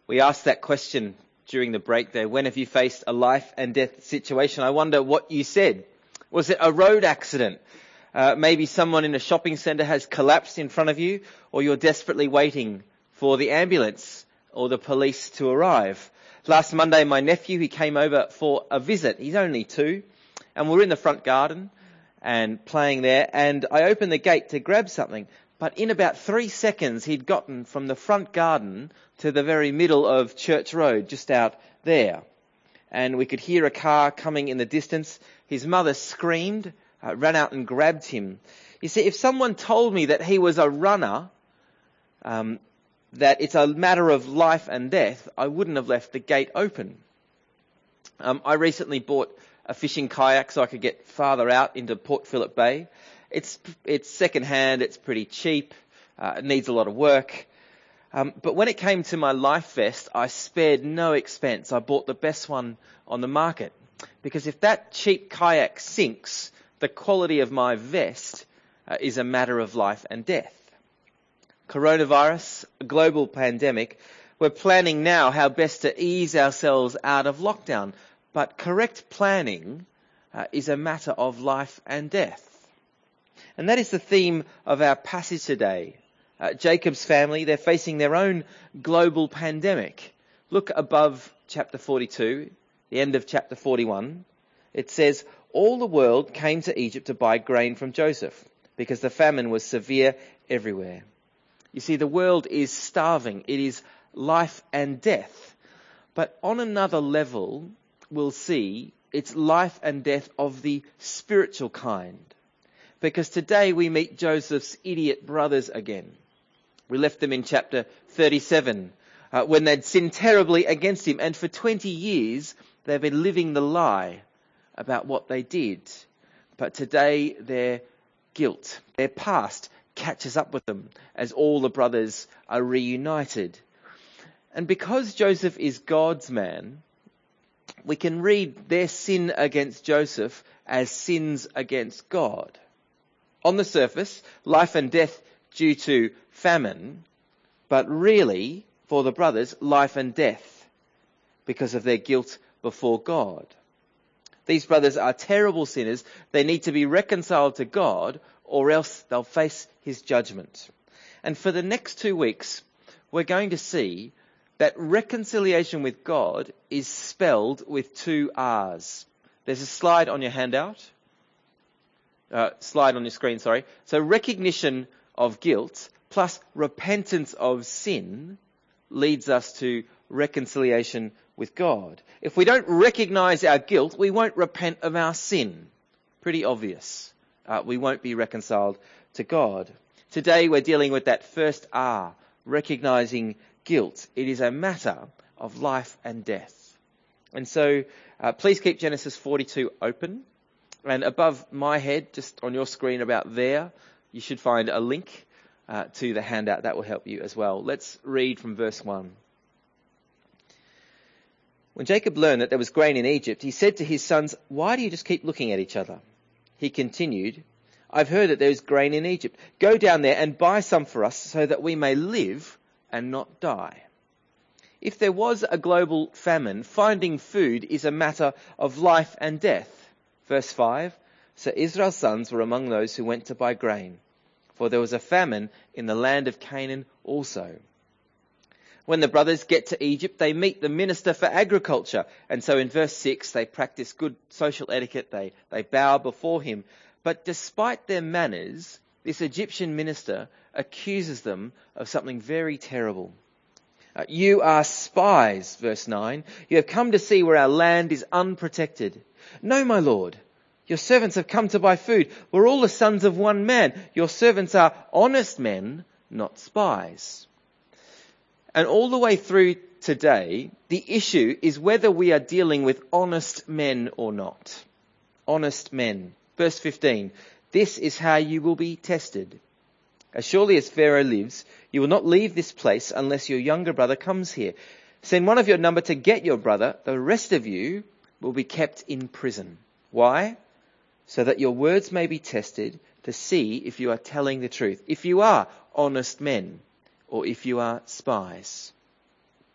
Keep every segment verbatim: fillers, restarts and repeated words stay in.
We asked that question during the break there. When have you faced a life and death situation? I wonder what you said. Was it a road accident? Uh, maybe someone in a shopping centre has collapsed in front of you, or you're desperately waiting for the ambulance or the police to arrive. Last Monday, my nephew, he came over for a visit. He's only two, and we're in the front garden and playing there, and I opened the gate to grab something. But in about three seconds, he'd gotten from the front garden to the very middle of Church Road, just out there. And we could hear a car coming in the distance. His mother screamed, uh, ran out and grabbed him. You see, if someone told me that he was a runner, um, that it's a matter of life and death, I wouldn't have left the gate open. Um, I recently bought a fishing kayak so I could get farther out into Port Phillip Bay. It's it's second hand, it's pretty cheap, uh, it needs a lot of work. Um, but when it came to my life vest, I spared no expense. I bought the best one on the market. Because if that cheap kayak sinks, the quality of my vest uh, is a matter of life and death. Coronavirus, a global pandemic, we're planning now how best to ease ourselves out of lockdown. But correct planning uh, is a matter of life and death. And that is the theme of our passage today. Uh, Jacob's family, they're facing their own global pandemic. Look above chapter forty-two, the end of chapter forty-one. It says, all the world came to Egypt to buy grain from Joseph, because the famine was severe everywhere. You see, the world is starving. It is life and death. But on another level, we'll see it's life and death of the spiritual kind. Because today we meet Joseph's idiot brothers again. We left them in chapter thirty-seven, uh, when they'd sinned terribly against him. And for twenty years, they've been living the lie about what they did. But today, their guilt, their past, catches up with them as all the brothers are reunited. And because Joseph is God's man, we can read their sin against Joseph as sins against God. On the surface, life and death due to famine, but really, for the brothers, life and death because of their guilt before God. These brothers are terrible sinners. They need to be reconciled to God, or else they'll face his judgment. And for the next two weeks, we're going to see that reconciliation with God is spelled with two R's. There's a slide on your handout. Uh, slide on your screen, sorry. So recognition of guilt plus repentance of sin leads us to reconciliation with God. If we don't recognize our guilt, we won't repent of our sin. Pretty obvious. Uh, we won't be reconciled to God. Today we're dealing with that first R, recognizing guilt. It is a matter of life and death. And so uh, please keep Genesis forty-two open. And above my head, just on your screen about there, you should find a link uh, to the handout that will help you as well. Let's read from verse one. When Jacob learned that there was grain in Egypt, he said to his sons, "Why do you just keep looking at each other?" He continued, "I've heard that there is grain in Egypt. Go down there and buy some for us so that we may live and not die." If there was a global famine, finding food is a matter of life and death. Verse five, so Israel's sons were among those who went to buy grain, for there was a famine in the land of Canaan also. When the brothers get to Egypt, they meet the minister for agriculture. And so in verse six, they practice good social etiquette. They, they bow before him. But despite their manners, this Egyptian minister accuses them of something very terrible. Uh, you are spies, verse nine. You have come to see where our land is unprotected. No, my lord, your servants have come to buy food. We're all the sons of one man. Your servants are honest men, not spies. And all the way through today, the issue is whether we are dealing with honest men or not. Honest men. Verse fifteen, this is how you will be tested. As surely as Pharaoh lives, you will not leave this place unless your younger brother comes here. Send one of your number to get your brother. The rest of you will be kept in prison. Why? So that your words may be tested to see if you are telling the truth, if you are honest men, or if you are spies.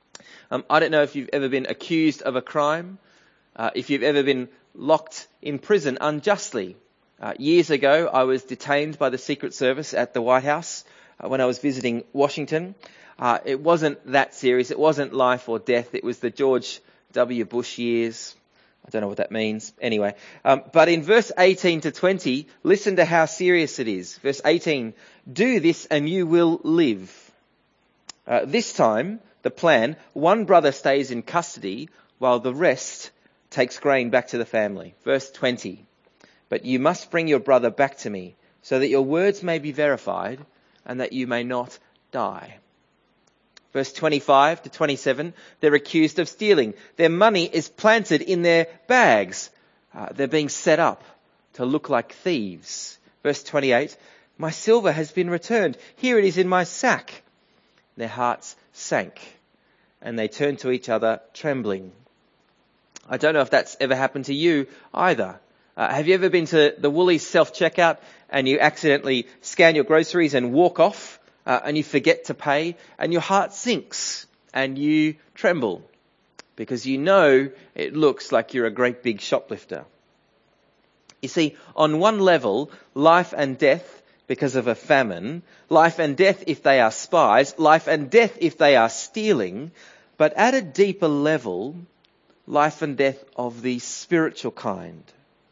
Um, I don't know if you've ever been accused of a crime, uh, if you've ever been locked in prison unjustly. Uh, years ago, I was detained by the Secret Service at the White House uh, when I was visiting Washington. Uh, it wasn't that serious. It wasn't life or death. It was the George W. Bush years. I don't know what that means. Anyway, um, but in verse eighteen to twenty, listen to how serious it is. Verse eighteen, do this and you will live. Uh, this time, the plan, one brother stays in custody while the rest takes grain back to the family. Verse twenty, but you must bring your brother back to me so that your words may be verified and that you may not die. Verse twenty-five to twenty-seven, they're accused of stealing. Their money is planted in their bags. Uh, they're being set up to look like thieves. Verse twenty-eight, my silver has been returned. Here it is in my sack. Their hearts sank and they turned to each other trembling. I don't know if that's ever happened to you either. Uh, have you ever been to the Woolies self-checkout and you accidentally scan your groceries and walk off? Uh, and you forget to pay and your heart sinks and you tremble because you know it looks like you're a great big shoplifter. You see, on one level, life and death because of a famine, life and death if they are spies, life and death if they are stealing, but at a deeper level, life and death of the spiritual kind.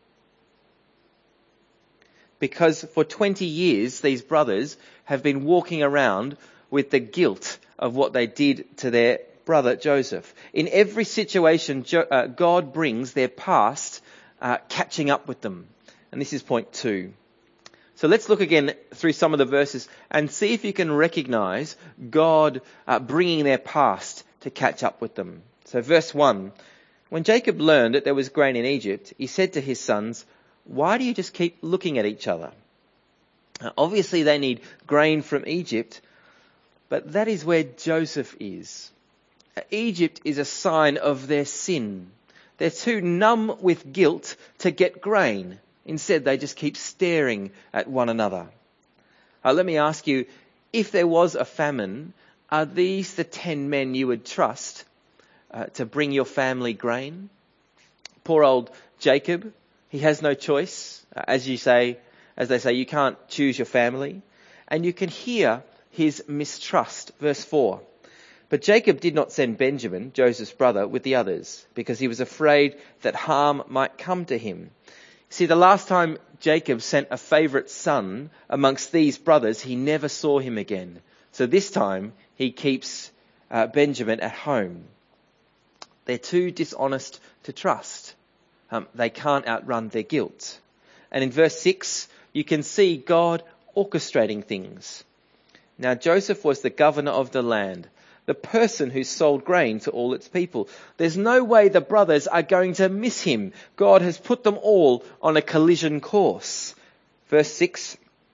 Because for twenty years, these brothers have been walking around with the guilt of what they did to their brother Joseph. In every situation, jo- uh, God brings their past uh, catching up with them. And this is point two. So let's look again through some of the verses and see if you can recognize God uh, bringing their past to catch up with them. So verse one, when Jacob learned that there was grain in Egypt, he said to his sons, why do you just keep looking at each other? Now, obviously they need grain from Egypt, but that is where Joseph is. Egypt is a sign of their sin. They're too numb with guilt to get grain. Instead, they just keep staring at one another. Uh, let me ask you, if there was a famine, are these the ten men you would trust uh, to bring your family grain? Poor old Jacob. He has no choice. As you say, as they say, you can't choose your family. And you can hear his mistrust. Verse four. But Jacob did not send Benjamin, Joseph's brother, with the others, because he was afraid that harm might come to him. See, the last time Jacob sent a favourite son amongst these brothers, he never saw him again. So this time he keeps uh, Benjamin at home. They're too dishonest to trust. Um, they can't outrun their guilt. And in verse six, you can see God orchestrating things. Now Joseph was the governor of the land, the person who sold grain to all its people. There's no way the brothers are going to miss him. God has put them all on a collision course. Verse six,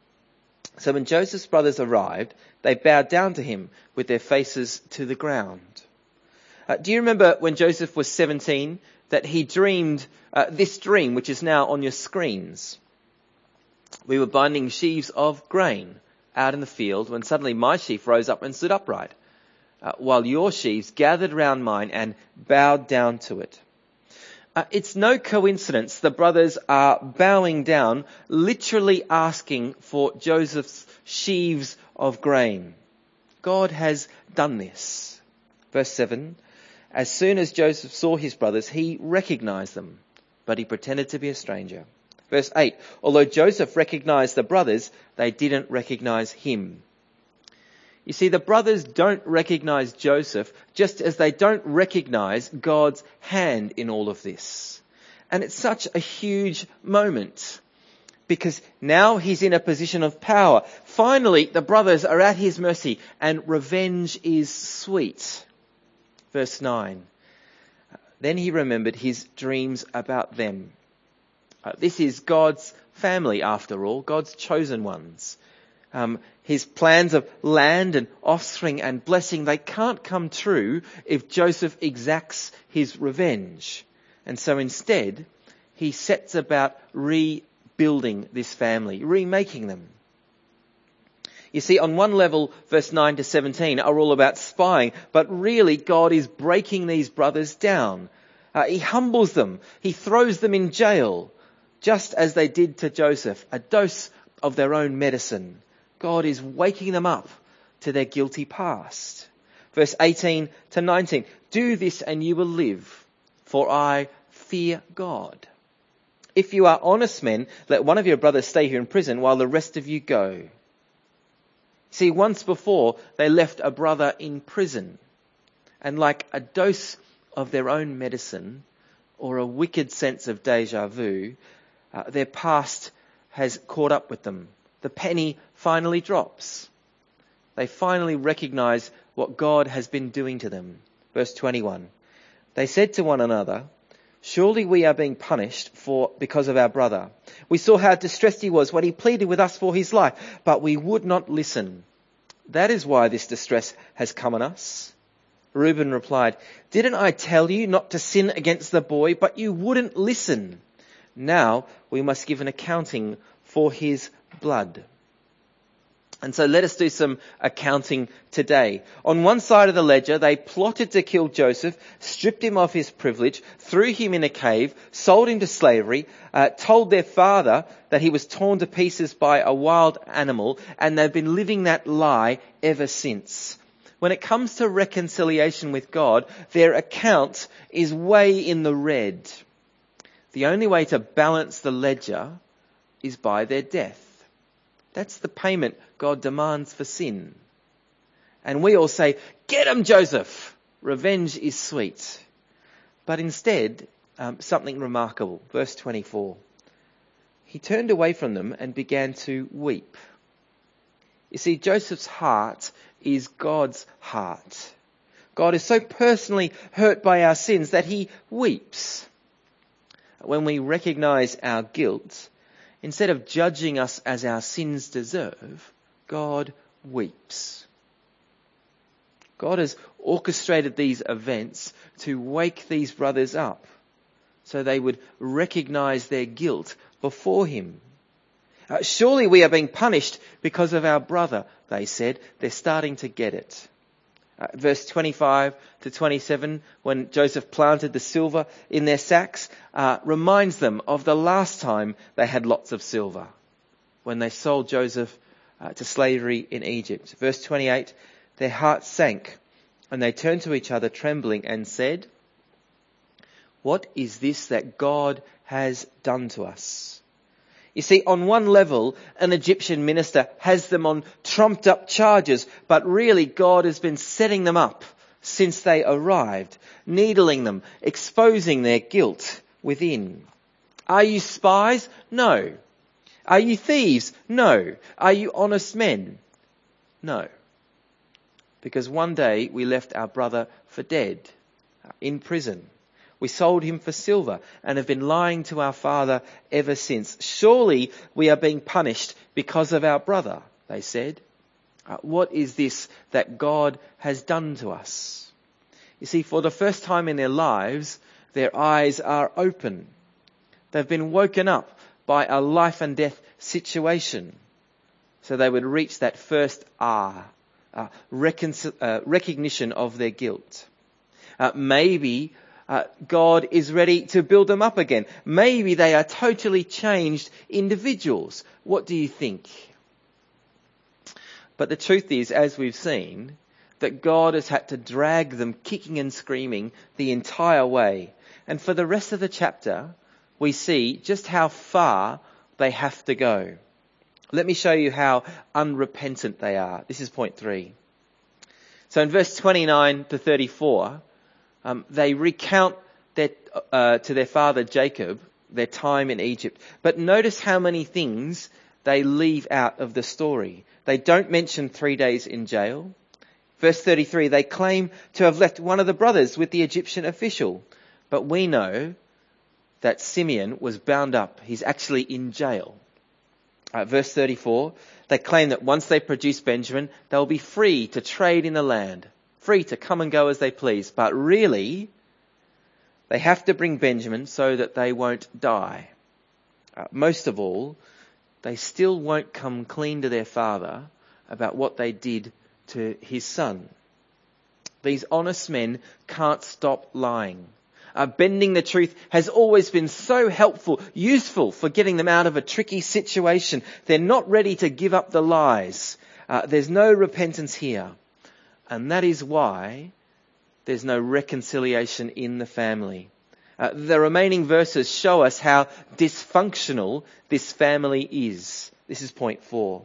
so when Joseph's brothers arrived, they bowed down to him with their faces to the ground. Uh, do you remember when Joseph was seventeen that he dreamed uh, this dream, which is now on your screens? We were binding sheaves of grain out in the field when suddenly my sheaf rose up and stood upright, uh, while your sheaves gathered round mine and bowed down to it. Uh, it's no coincidence the brothers are bowing down, literally asking for Joseph's sheaves of grain. God has done this. Verse seven, as soon as Joseph saw his brothers, he recognized them, but he pretended to be a stranger. Verse eight, although Joseph recognized the brothers, they didn't recognize him. You see, the brothers don't recognize Joseph, just as they don't recognize God's hand in all of this. And it's such a huge moment, because now he's in a position of power. Finally, the brothers are at his mercy, and revenge is sweet. Verse nine, then he remembered his dreams about them. Uh, this is God's family, after all, God's chosen ones. Um, his plans of land and offspring and blessing, they can't come true if Joseph exacts his revenge. And so instead, he sets about rebuilding this family, remaking them. You see, on one level, verse nine to seventeen are all about spying, but really God is breaking these brothers down. Uh, he humbles them. He throws them in jail, just as they did to Joseph, a dose of their own medicine. God is waking them up to their guilty past. Verse eighteen to nineteen, do this and you will live, for I fear God. If you are honest men, let one of your brothers stay here in prison while the rest of you go. See, once before they left a brother in prison, and like a dose of their own medicine or a wicked sense of deja vu, uh, their past has caught up with them. The penny finally drops. They finally recognize what God has been doing to them. Verse twenty-one, they said to one another, surely we are being punished for because of our brother. We saw how distressed he was when he pleaded with us for his life, but we would not listen. That is why this distress has come on us. Reuben replied, didn't I tell you not to sin against the boy, but you wouldn't listen. Now we must give an accounting for his blood. And so let us do some accounting today. On one side of the ledger, they plotted to kill Joseph, stripped him of his privilege, threw him in a cave, sold him to slavery, uh, told their father that he was torn to pieces by a wild animal, and they've been living that lie ever since. When it comes to reconciliation with God, their account is way in the red. The only way to balance the ledger is by their death. That's the payment God demands for sin. And we all say, get him, Joseph. Revenge is sweet. But instead, um, something remarkable. Verse twenty-four. He turned away from them and began to weep. You see, Joseph's heart is God's heart. God is so personally hurt by our sins that he weeps. When we recognize our guilt, instead of judging us as our sins deserve, God weeps. God has orchestrated these events to wake these brothers up so they would recognize their guilt before him. Uh, surely we are being punished because of our brother, they said. They're starting to get it. Uh, verse twenty-five to twenty-seven, when Joseph planted the silver in their sacks, uh, reminds them of the last time they had lots of silver, when they sold Joseph uh, to slavery in Egypt. Verse twenty-eight, their hearts sank and they turned to each other trembling and said, what is this that God has done to us? You see, on one level, an Egyptian minister has them on trumped up charges, but really God has been setting them up since they arrived, needling them, exposing their guilt within. Are you spies? No. Are you thieves? No. Are you honest men? No. Because one day we left our brother for dead, in prison. We sold him for silver and have been lying to our father ever since. Surely we are being punished because of our brother, they said. Uh, what is this that God has done to us? You see, for the first time in their lives, their eyes are open. They've been woken up by a life and death situation. So they would reach that first ah, uh, reconcil- uh, recognition of their guilt. Uh, maybe Uh, God is ready to build them up again. Maybe they are totally changed individuals. What do you think? But the truth is, as we've seen, that God has had to drag them kicking and screaming the entire way. And for the rest of the chapter, we see just how far they have to go. Let me show you how unrepentant they are. This is point three. So in verse twenty-nine to thirty-four, Um, they recount their, uh, to their father Jacob their time in Egypt. But notice how many things they leave out of the story. They don't mention three days in jail. Verse thirty-three, they claim to have left one of the brothers with the Egyptian official. But we know that Simeon was bound up. He's actually in jail. Uh, verse thirty-four, they claim that once they produce Benjamin, they'll be free to trade in the land. Free to come and go as they please. But really, they have to bring Benjamin so that they won't die. Uh, most of all, they still won't come clean to their father about what they did to his son. These honest men can't stop lying. Uh, bending the truth has always been so helpful, useful for getting them out of a tricky situation. They're not ready to give up the lies. Uh, there's no repentance here. And that is why there's no reconciliation in the family. Uh, the remaining verses show us how dysfunctional this family is. This is point four.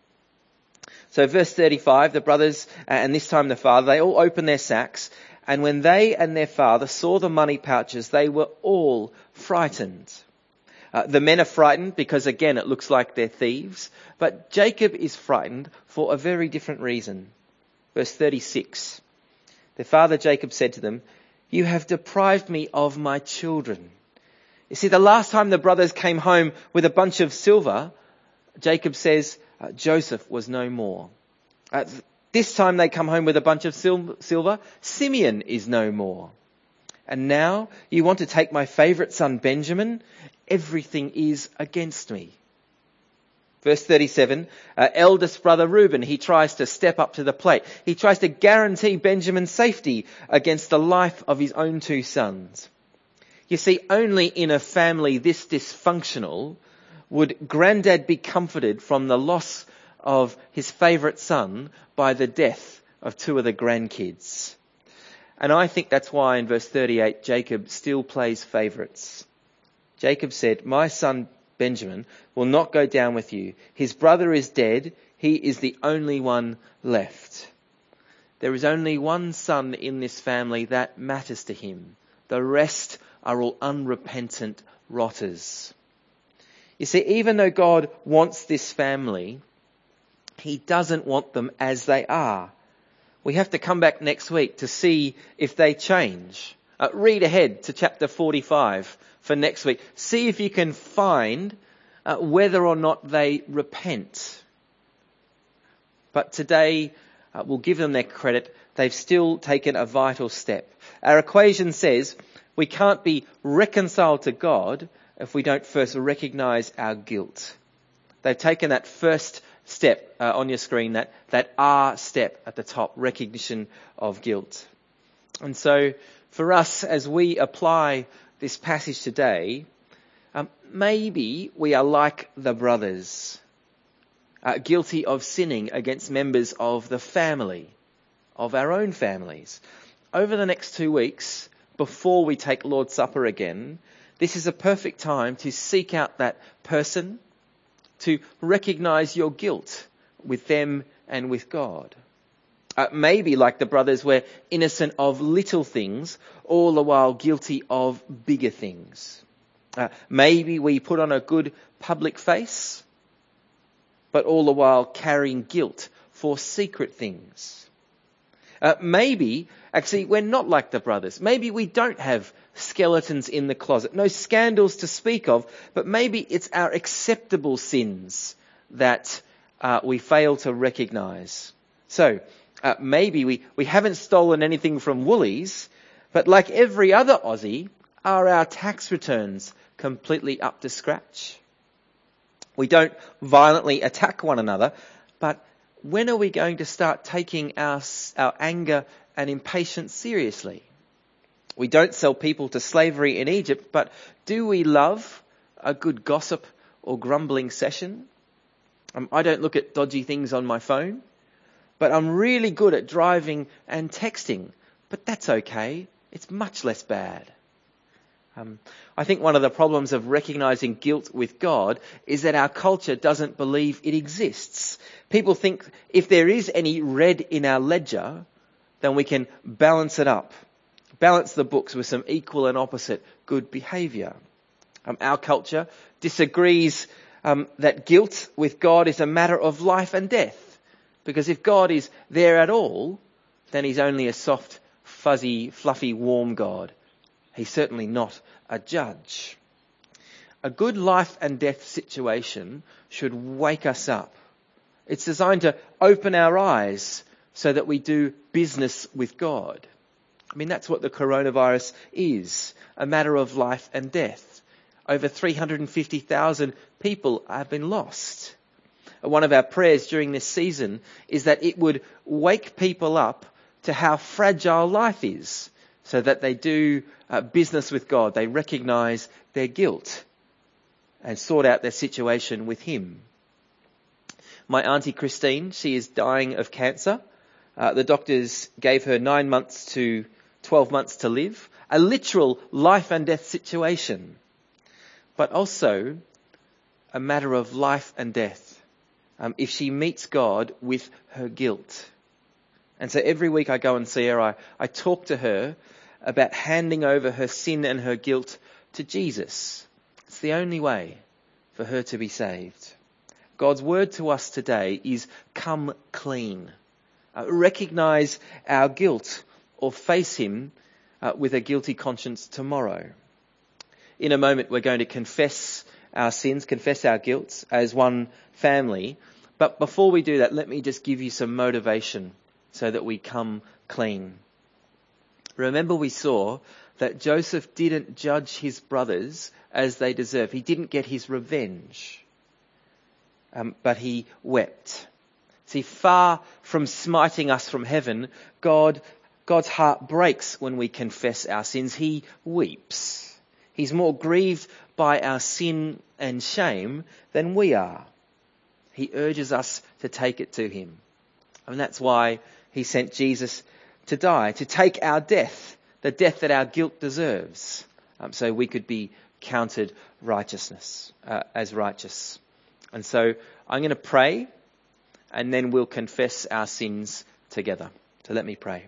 So verse thirty-five, the brothers, and this time the father, they all opened their sacks, and when they and their father saw the money pouches, they were all frightened. Uh, the men are frightened because, again, it looks like they're thieves, but Jacob is frightened for a very different reason. Verse thirty-six, their father Jacob said to them, "You have deprived me of my children." You see, the last time the brothers came home with a bunch of silver, Jacob says, Uh, Joseph was no more. Uh, this time they come home with a bunch of sil- silver. Simeon is no more. And now you want to take my favourite son Benjamin? Everything is against me. Verse thirty-seven, uh, eldest brother Reuben, he tries to step up to the plate. He tries to guarantee Benjamin's safety against the life of his own two sons. You see, only in a family this dysfunctional would Grandad be comforted from the loss of his favourite son by the death of two of the grandkids. And I think that's why in verse thirty-eight, Jacob still plays favourites. Jacob said, "My son Benjamin will not go down with you. His brother is dead. He is the only one left." There is only one son in this family that matters to him. The rest are all unrepentant rotters. You see, even though God wants this family, he doesn't want them as they are. We have to come back next week to see if they change. Uh, read ahead to chapter forty-five for next week. See if you can find uh, whether or not they repent. But today, uh, we'll give them their credit. They've still taken a vital step. Our equation says we can't be reconciled to God if we don't first recognise our guilt. They've taken that first step uh, on your screen, that, that R step at the top, recognition of guilt. And so for us, as we apply this passage today, um, maybe we are like the brothers, uh, guilty of sinning against members of the family, of our own families. Over the next two weeks, before we take Lord's Supper again, this is a perfect time to seek out that person, to recognise your guilt with them and with God. Uh, maybe, like the brothers, we're innocent of little things, all the while guilty of bigger things. Uh, maybe we put on a good public face, but all the while carrying guilt for secret things. Uh, maybe, actually, we're not like the brothers. Maybe we don't have skeletons in the closet, no scandals to speak of, but maybe it's our acceptable sins that uh, we fail to recognise. So, uh, maybe we, we haven't stolen anything from Woolies, but like every other Aussie, are our tax returns completely up to scratch? We don't violently attack one another, but when are we going to start taking our, our anger and impatience seriously? We don't sell people to slavery in Egypt, but do we love a good gossip or grumbling session? Um, I don't look at dodgy things on my phone, but I'm really good at driving and texting. But that's okay. It's much less bad. Um, I think one of the problems of recognising guilt with God is that our culture doesn't believe it exists. People think if there is any red in our ledger, then we can balance it up. Balance the books with some equal and opposite good behaviour. Um, our culture disagrees um, that guilt with God is a matter of life and death. Because if God is there at all, then he's only a soft, fuzzy, fluffy, warm God. He's certainly not a judge. A good life and death situation should wake us up. It's designed to open our eyes so that we do business with God. I mean, that's what the coronavirus is, a matter of life and death. Over three hundred fifty thousand people have been lost. one of our prayers during this season is that it would wake people up to how fragile life is, so that they do uh, business with God. They recognise their guilt and sort out their situation with him. My auntie Christine, she is dying of cancer. Uh, the doctors gave her nine months to twelve months to live. A literal life and death situation. But also a matter of life and death. Um, if she meets God with her guilt. And so every week I go and see her, I, I talk to her about handing over her sin and her guilt to Jesus. It's the only way for her to be saved. God's word to us today is come clean. Uh, recognise our guilt or face him uh, with a guilty conscience tomorrow. In a moment we're going to confess our sins, confess our guilt as one family. But before we do that, let me just give you some motivation so that we come clean. Remember, we saw that Joseph didn't judge his brothers as they deserve. He didn't get his revenge, um, but he wept. See, far from smiting us from heaven, God, God's heart breaks when we confess our sins. He weeps. He's more grieved by our sin and shame than we are. He urges us to take it to him. And that's why he sent Jesus to die, to take our death, the death that our guilt deserves, um, so we could be counted righteousness, uh, as righteous. And so I'm going to pray, and then we'll confess our sins together. So let me pray.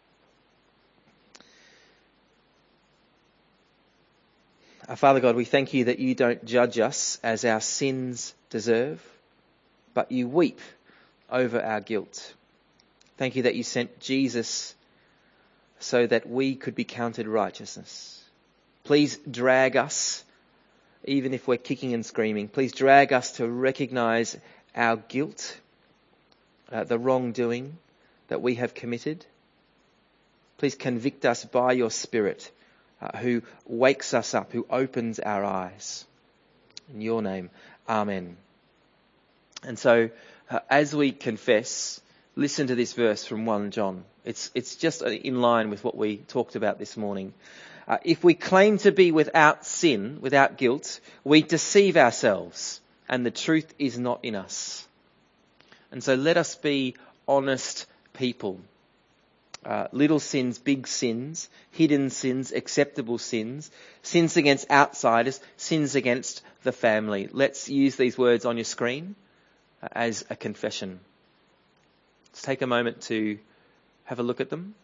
Our Father God, we thank you that you don't judge us as our sins deserve, but you weep over our guilt. Thank you that you sent Jesus so that we could be counted righteousness. Please drag us, even if we're kicking and screaming, please drag us to recognise our guilt, uh, the wrongdoing that we have committed. Please convict us by your Spirit, uh, who wakes us up, who opens our eyes. In your name, amen. And so, uh, as we confess, listen to this verse from First John. It's it's just in line with what we talked about this morning. Uh, if we claim to be without sin, without guilt, we deceive ourselves, and the truth is not in us. And so let us be honest people. Uh, little sins, big sins, hidden sins, acceptable sins, sins against outsiders, sins against the family. Let's use these words on your screen uh, as a confession. Let's take a moment to have a look at them.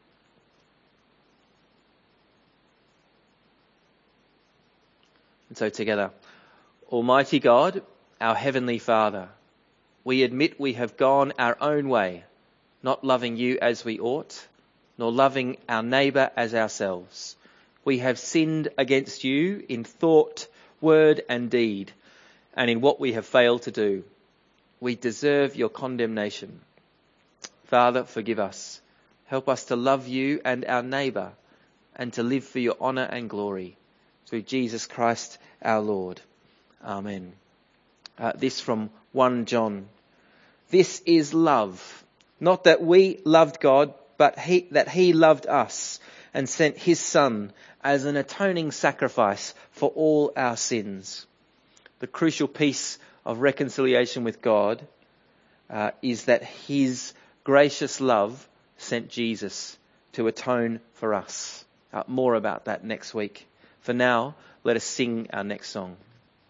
And so together, Almighty God, our Heavenly Father, we admit we have gone our own way, not loving you as we ought, nor loving our neighbour as ourselves. We have sinned against you in thought, word and deed, and in what we have failed to do. We deserve your condemnation. Father, forgive us. Help us to love you and our neighbour, and to live for your honour and glory. Through Jesus Christ our Lord. Amen. Uh, this from First John. This is love. Not that we loved God, but he, that he loved us and sent his Son as an atoning sacrifice for all our sins. The crucial piece of reconciliation with God uh, is that his gracious love sent Jesus to atone for us. Uh, more about that next week. For now, let us sing our next song.